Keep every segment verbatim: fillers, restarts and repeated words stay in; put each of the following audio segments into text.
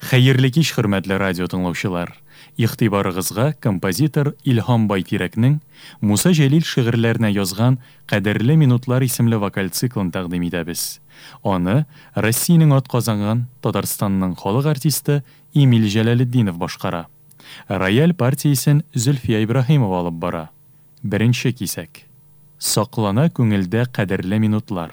Хәерле кич, хөрмәтле радио тыңлаучылар. Игътибарыгызга композитор Илһам Байтирәкнең Муса Җәлил шигырьләренә язган «Кадерле минутлар» исемле вокаль циклын тәкъдим итәбез. Аны Россиянең атказанган Татарстанның халык артисты Эмиль Җәләлетдинов башкара. Рояль партиясен Зөлфия Ибраһимова алып бара. Беренче кисәк. Саклана күңелдә кадерле минутлар.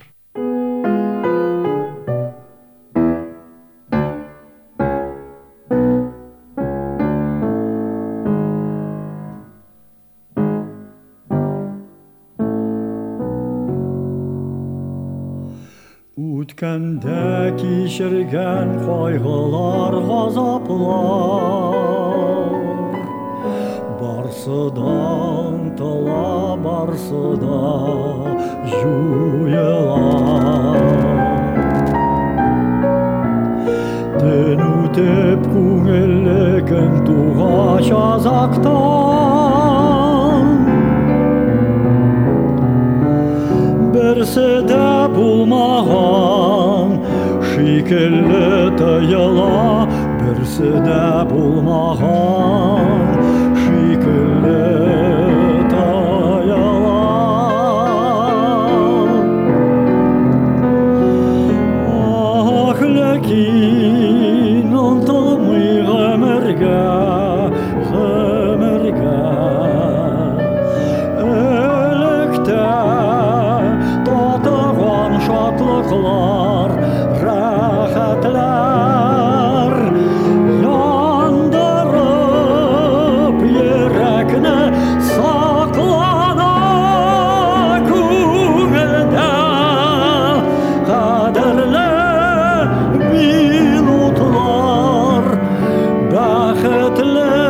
Үткәндә кичергән кайгылар, газаплар, барсыдан тыла, барсыда жуела. Төн үтеп күңелле көн тугач азактан, берсе дә булмаган шикелле тыела, берсе дә булмаган шикелле тыела. Ах, ләкин онтылмый гомергә, гомергә электә татыган шатлыклар, рәхәтләр яндырып йөрәкне саклана күңелдә кадерле минутлар, бәхетле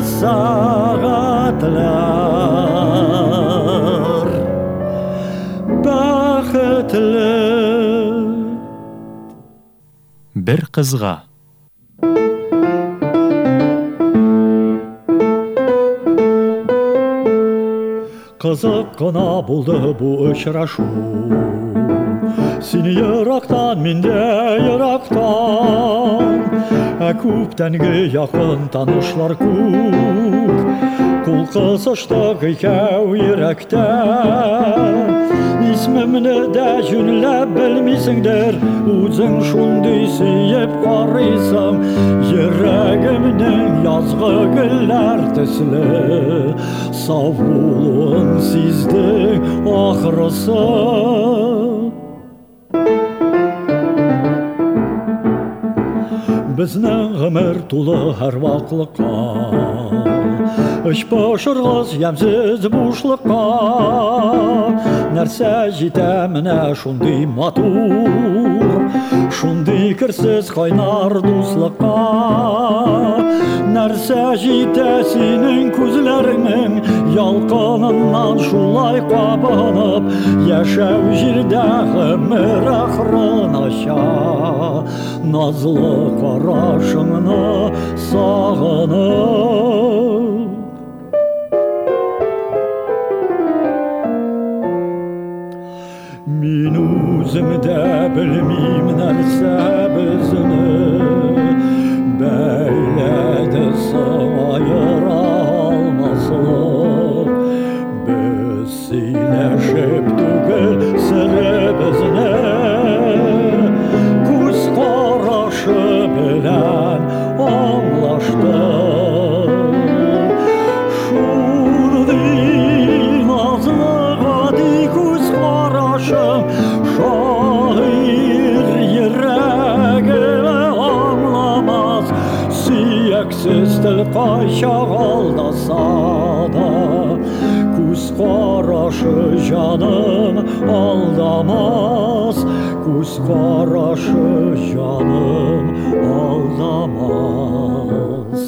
сәгатьләр, бәхетле. Бер кызга. Кызык кына булды бу очрашу, син ерактан, мин дә ерактан, ә күптәнге якын танышлар күк, кул кысыштык икәү йөрәктә. Исмемне дә җүнләп белмисеңдер, үзең шундый сөеп карыйсың, йөрәгемнең язгы гөлләр төсле сау булуын сиздең ахрысы. Безнең гомер тулы һәрваклыкка, эч пошыргыз ямьсез бушлыкка, нәрсә җитә менә шундый матур, шундый керсез кайнар дуслыкка. Нәрсә җитә синең күзләреңнең ялкыныннан шулай кабынып, яшәү җирдә гомер ахрынача, назлы карашыңны сагынып. Мин үзем дә белмим нәрсә безне бәйләде соң аера алмаслык. Без сөйләшеп түгел серебезне күз карашы белән аңлаштык. Шундый назлы гади күз карашым шаир йөрәгеме аңламас, сөяксез тел кайчак алдаса да, күз карашы җаным алдамас, күз карашы җаным алдамас.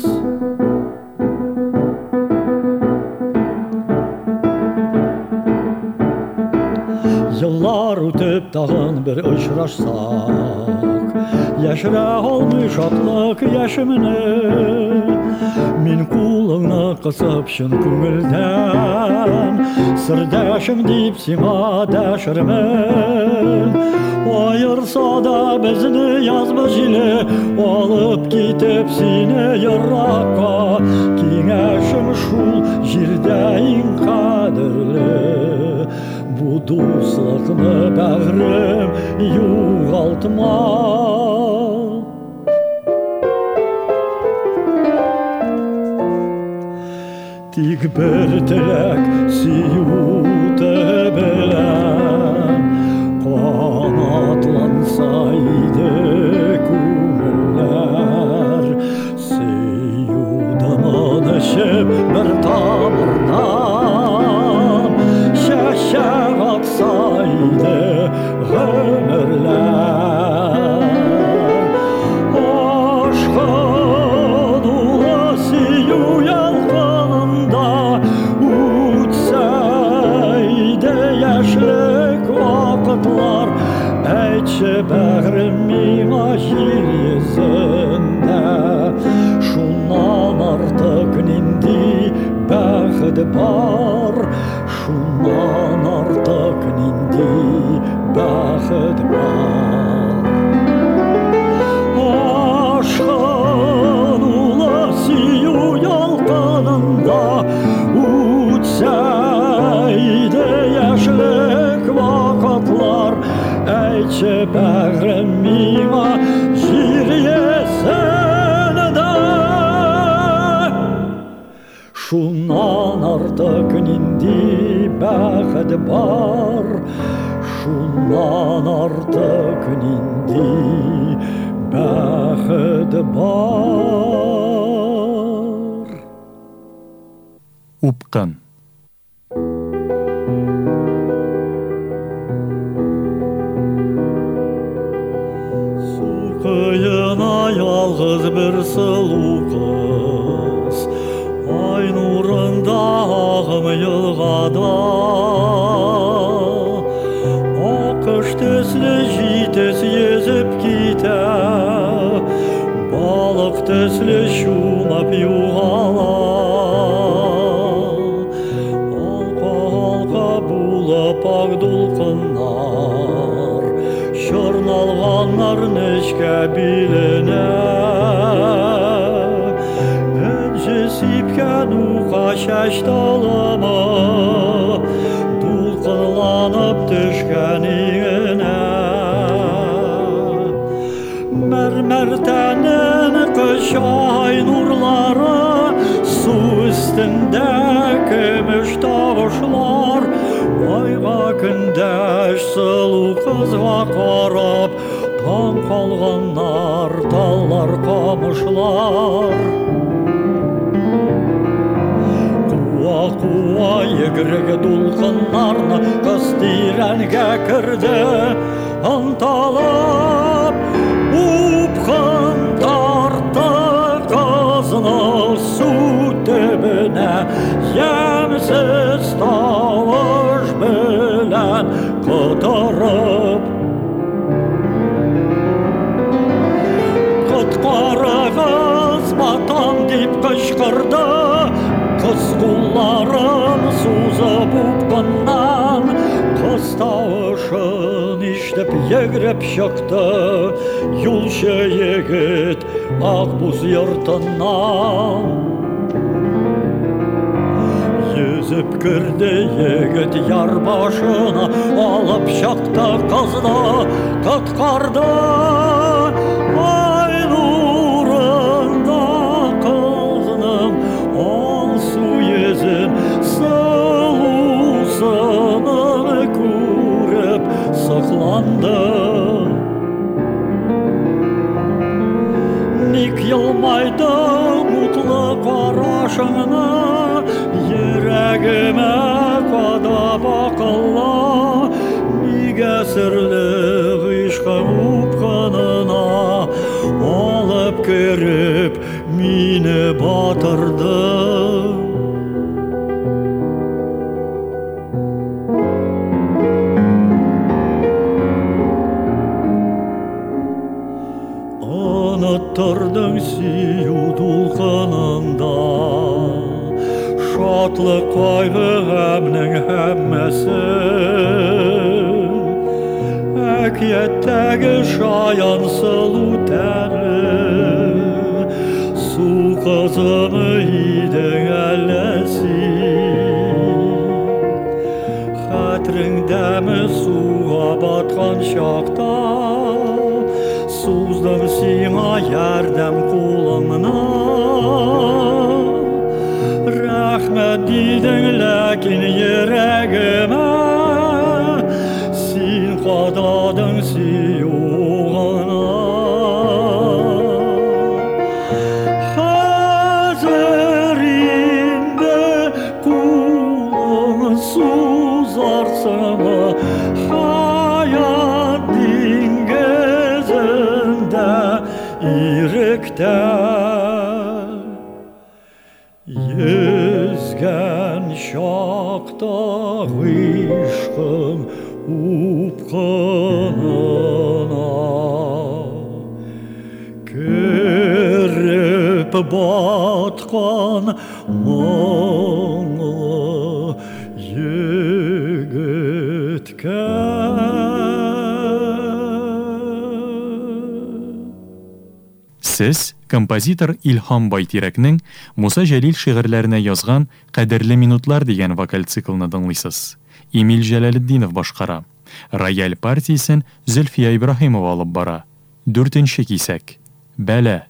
Еллар үтеп тагын бер очрашсак, яшерә алмый шатлык яшемне, мин кулыңны кысып чын күңелдән, сердәшем дип сиңа дәшермен. Ayırsa da bezini yazmış ile, alı алып китеп сине еракка, киңәшем шул җирдә иң кадерле. Бу дуслыкны бәгърем югалтма. Тик бер теләк сөюте белән канатланса иде күңелләр. Сөюдән эчеп бер тамырдан чәчәк акса иде гомерләр. Ашкан улы сөю ялкынында үтсә иде яшьлек вакытлар. Әйтче бәгърем миңа җир йөзендә, шуннан артык нинди бәхет бар, шуннан артык нинди бәхет бар. Ашкан улы сөю ялкынында үтсә иде яшьлек вакытлар. Әйтче бәгърем миңа җир йөзендә, шуннан артык нинди бәхет бар, шуннан артык нинди бәхет бар. Упкан. Кыйына ялгыз бер сылу кыз, ай нурында агым елгада. Акыш төсле җитез йөзеп китә, балык төсле чумып югала. Алка-алка булып ак дулкыннар, чорналганнар нечкә биленә. Өнче сипкән ука чәч талымы, дулкынланып төшкән иңенә. Мәрмәр тәнен кычай нурлары, су өстендә көмеш тавышлар. Айга көндәш сылу кызга карап, таң калганнар таллар камышлар. Куа-куа йөгерге дулкыннарны кыз тирәнгә керде, анталап упкын тартты кызны су төбенә. Ямьсез тавыш белән котырып, коткарыгыз батам дип кычкырды. Кыз кулларын сузып упкыннан, кыз тавышын ишетеп йөгереп чыкты. Юлчы егет ак буз йортыннан. Йөзеп керде егет яр башына, алып чыкты кызны коткарды. Ай нурында кызның алсу йөзен, сылусыны күреп сокланды. Ник елмайды мутлы карашыңны, йөрәгемә кадап акылла. Нигә серле гыйшкың упкынына алып кереп мине батырды. Оныттырдың сөю дулкынында, шатлык кайгы гамның һәммәсен. Әкияттәге шаян сылу тәне ярдәм кулыңна. Рәхмәт дидең, ләкин йөрәгемә син кададың сөюгына. Хәзер инде кулың сузарсыңмы, хаят диңгезендә иректә. Yüzgen şakta gışkın upkınına, kerip batkan mağlı yigitke. Сез композитор Илһам Байтирәкнең Муса Җәлил шигырьләренә язган «Кадерле минутлар» дигән вокаль циклны тыңлыйсыз. Эмиль Җәләлетдинов башкара. Рояль партиясен Зөлфия Ибраһимова алып бара. Дүртенче кисәк. Бәлә.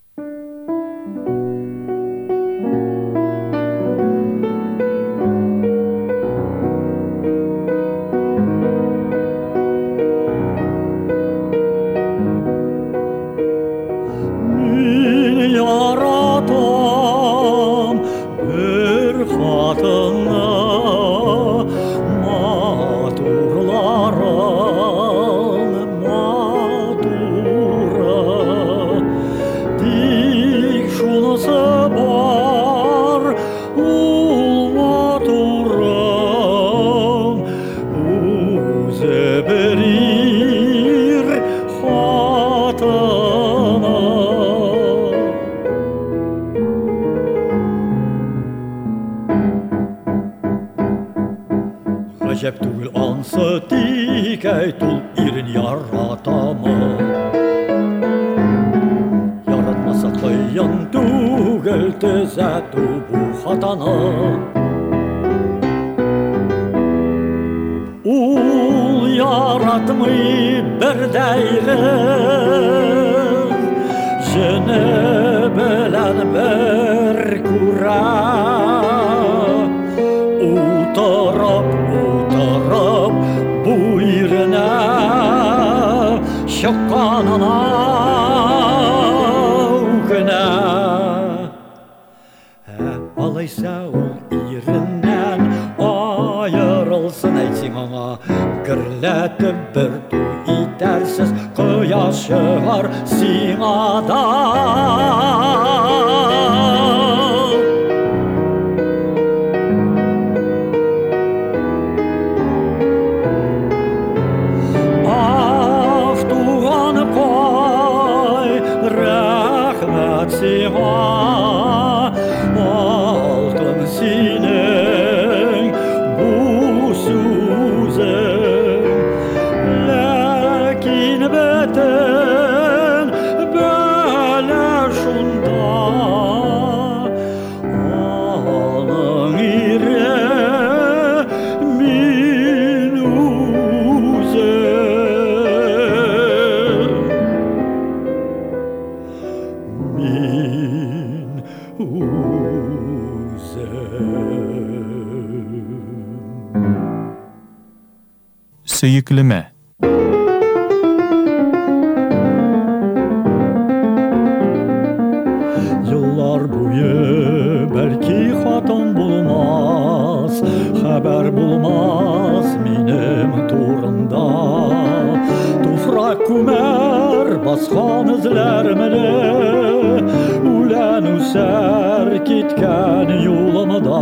Гаҗәп түгел ансы тик әйт, ул ирен яратамы. Яратмаса кыен түгел төзәтү бу хатаны. Ул яратмый бердәйгез, җене белән бер күрә. Утырып, утырып, бу иренә чыкканына үкенә. Ә алайса ул иреннән аерылсын, әйтсең аңа, гөрләтеп бер туй итәрсез, кояш чыгар сиңадан. Сиңа алтын синең бу сүзең, ләкин бөтен бәлә шунда. Аның ире мин үзем, min үзем. Сөйеклеме. Yıllar boyu belki hatan bulmaz, haber bulmaz benim turumda. Tufrak kumer baskan izlermeli, ulan üser gitken yolumda.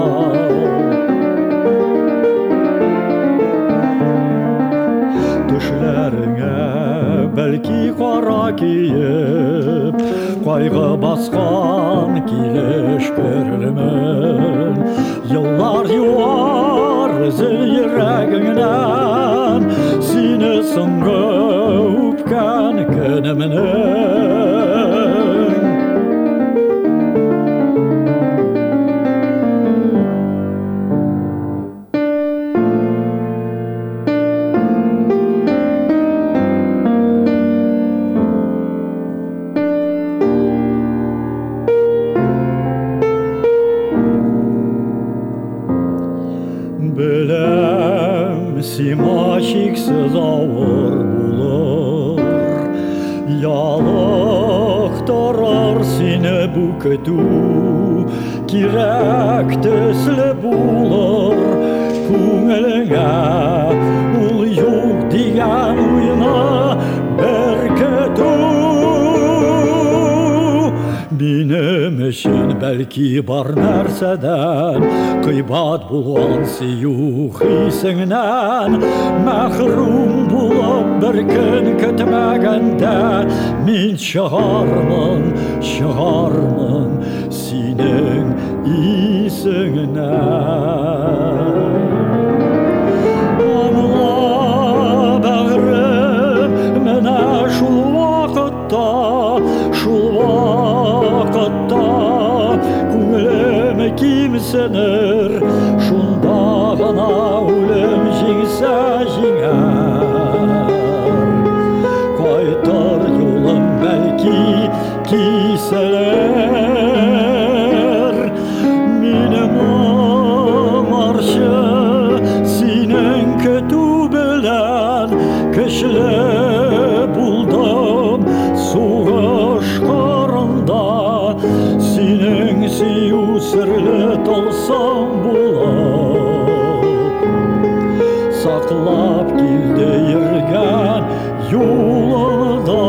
Düşlerine belki kara kiyip, kaygı baskan kileş görülmen. Yıllar yuvar zil yüreğinden, seni sıngı öpken günümden. сима шексіз ауыр болыр. Ялықтырар сені бұл күту, керек төслі болыр. Көңіліңе ол жоқ деген ойына бір күту. Benim için belki бар нәрседен, қибат болған сию хисіңнен, мәхрум болып бір күн күтмәгенде, мен шығармын, шығармын сенің исіңнен. Аңла бәғірім, міне шул вақытта, шул вақытта көңілім кемсінір, шунда ғана өлім жеңсе жеңер. Қайтар жолым бәлки кесілер, менің маршы сенің күту білән кішілі болдым. Соғыш қырында сенің сию сірлі тылсым болып, сақлап келді ерген юлында.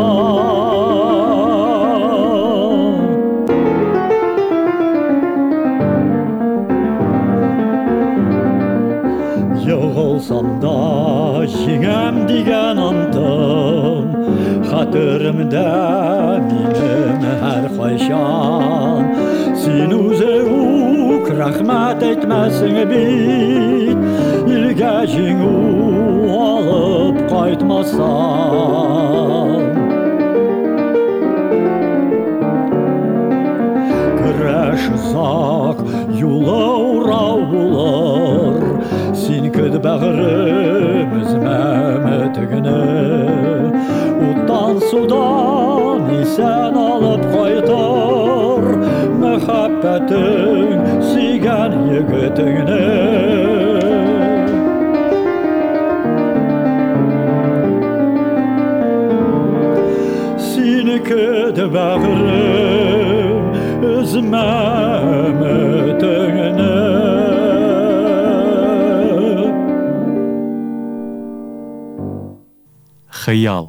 Yığılsam da жеңем деген антым, хатırımda benim her қайшан. Sen өзі ук рахмет етмесің бит, елге жеңу алып қайтмасан. Күрәш ұзақ, юлы урау болыр, сен күд бәғірім үзмәмітігіні. Уттан судан исән алып қайтыр, мәхәббәтің сүйген егітіңні. Сені күд бәғірім үзмәмітігіні. Хыял.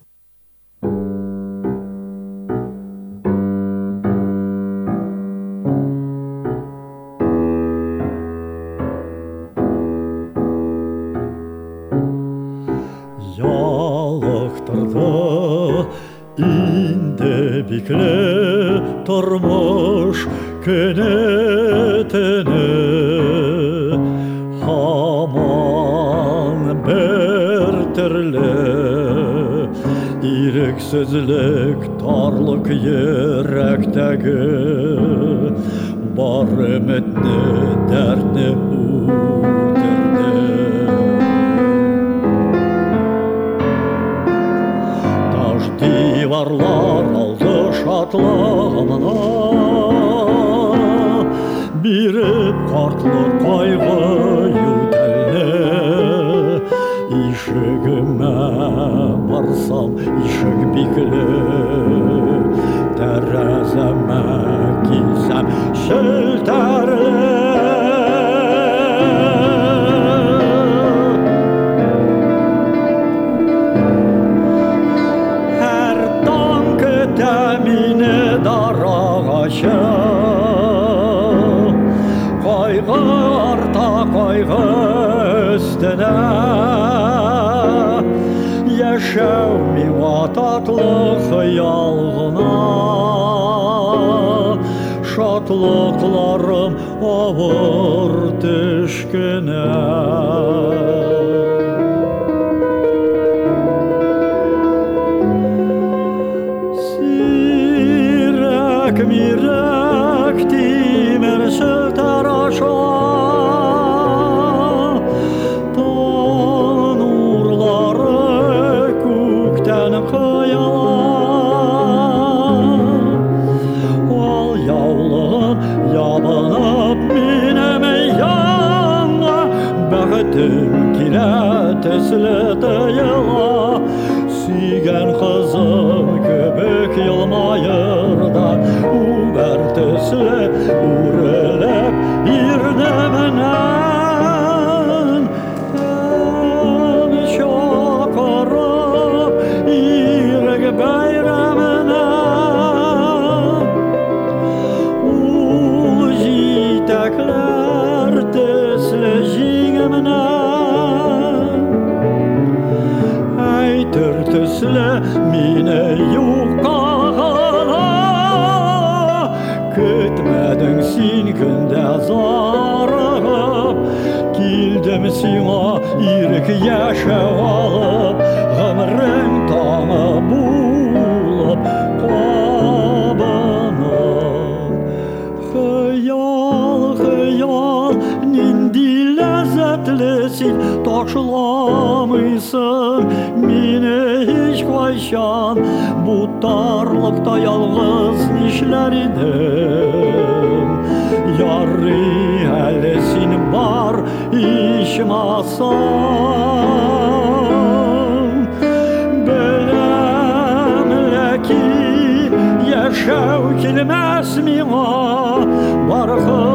Ялықтырды инде бикле тұрмыш көнетіні. Хаман бір түрлі ирексізлік, тарлық еректегі, бар үмітні, дәртні өлтірді. Таш диварлар алды шатлығымына, беріп қартлық қайғы ютәлі. Ишігіме барсам, ишік биклі, тәрәзіме келсем шілтәрлі. Әр таң күтә мені дар ағашы, қайғы арта қайғы üstüne. Yaşav miva tatlı hıyalgına, şatlıklarım ağır düşküne. Sirek mirek timir şıltar aşağı, қайырда убәр төсле үрелеп ирнеменен ән шақырып ирек бәйременен ул җитәкләр төсле җиңеменен әйтер төсле мине юкка гына көтмәдең син көндә зарыгып килдем сиңа ирек яшәп алып гомрең таңы булып кабынып хыял хыял нинди ләззәтле син ташламыйсың мине һичкайчан бу тарлыкта ялгыз нишләр идем ярый әле син бар ичмасам беләм ләкин яшәү килмәс миңа бар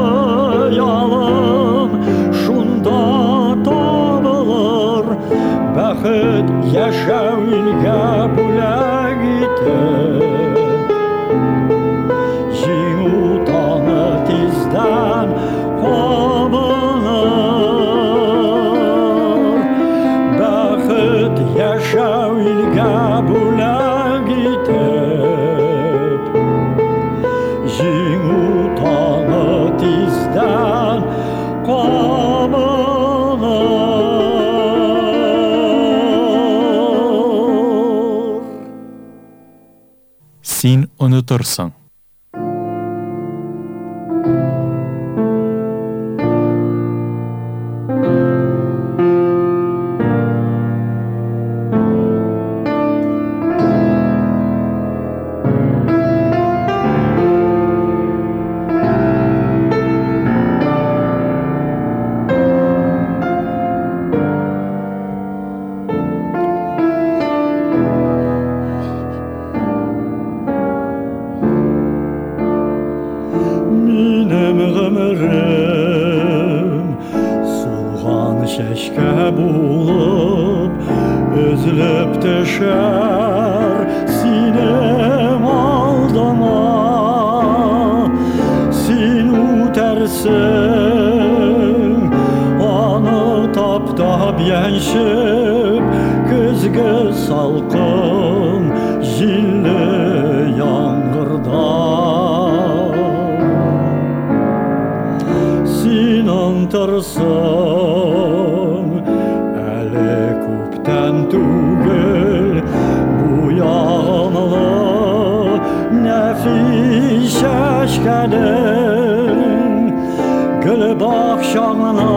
хыялым шунда табылыр бәхет яшәүгә бүләк итеп җиңү таңы тиздән кабыныр бәхет яшәүгә бүләк итеп җиңү таңы тиздән Син онытырсың. Ömrüm solğan şəşkə bulub özülüb düşər sinem aldıma sin utərsin anı tap-tap yenşib gözgə salqın jilli yağmurda Antarsın Әлі көптен түгел Bu yağınlı Nefis şəşkənin Gül bakşağına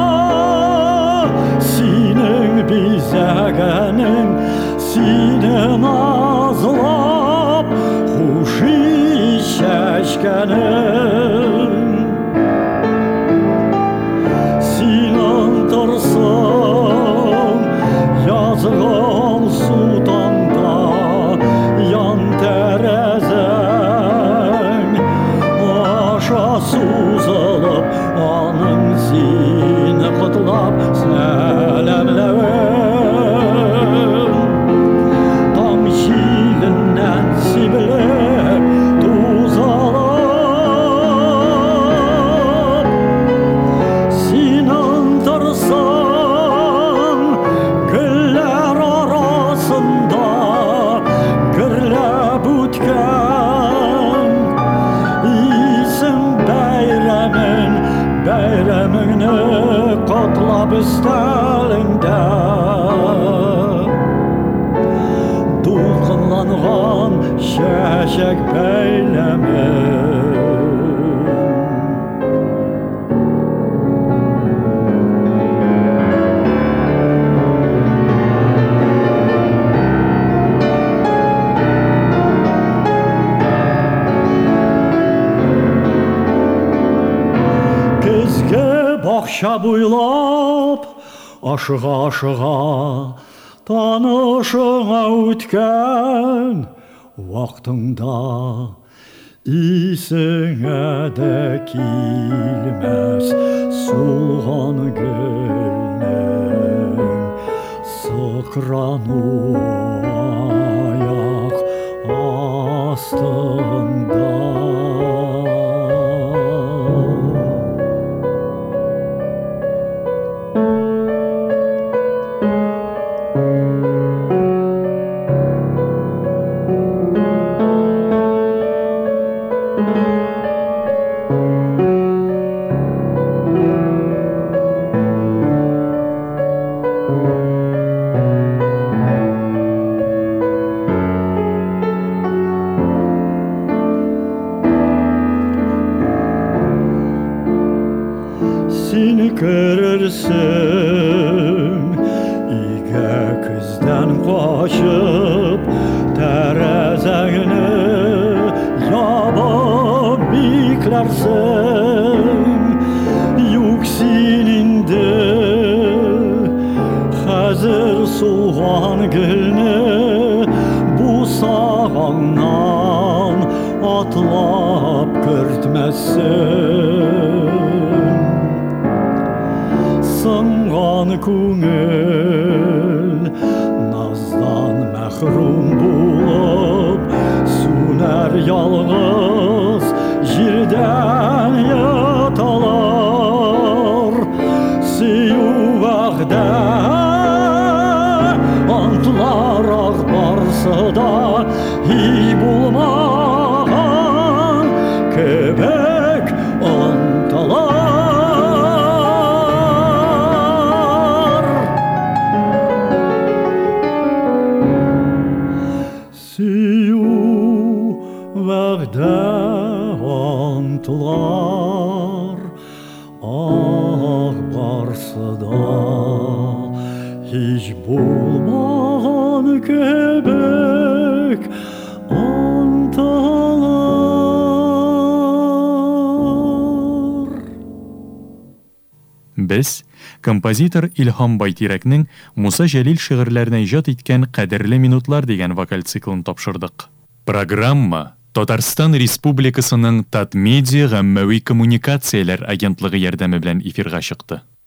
Sinin bizəgənin Sinin azlab Huşi şəşkənin Yazılan sudanda yan terəzən Aşa suzulup anın zini qıtlab sələmləvən Tam şilindən sibilib tuzalıb Sinan tırsan güller arasında gürlep ütken İsim beyremin beyremini qatlab üstəlində Dulqınlanğan şəşək beylemin Bakşa buylap aşığa-aşığa tanışığa ütken Вақтыңда исіңе де келмес солған гүлнің сықрану аяқ астында. Сен көрерсің үйге күзден қашып тәрәзәңні ябып бикләрсің. Юк сен инде хәзер солған гүлне бусағаңнан атлап көртмәссің. Сынған көңіл наздан мәхрум болып сүнәр ялғыз жерден яталар. Сүйу вәғдә антлар ақ барсы да ей болмаған кебек ынталар. Вәғдә антылар ақ барсыда еш болмаған кебек анталар. Без композитор Илһам Байтирәкнең Муса Җәлил шигырьләренә иҗат иткән «Кадерле минутлар» дигән вокаль циклын тапшырдык. Программа Татарстан Республикасының Татмедиа гаммәви коммуникацияләр агентлыгы ярдәме белән эфирга чыкты.